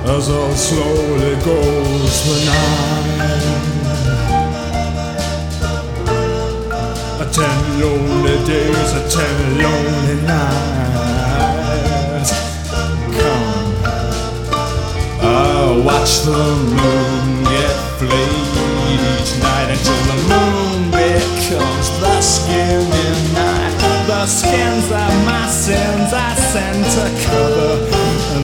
as all slowly goes the night. 10 lonely days, 10 lonely nights. Come, I'll watch the moon get flayed each night until the moon becomes the skin in night. The skins of my sins I send to cover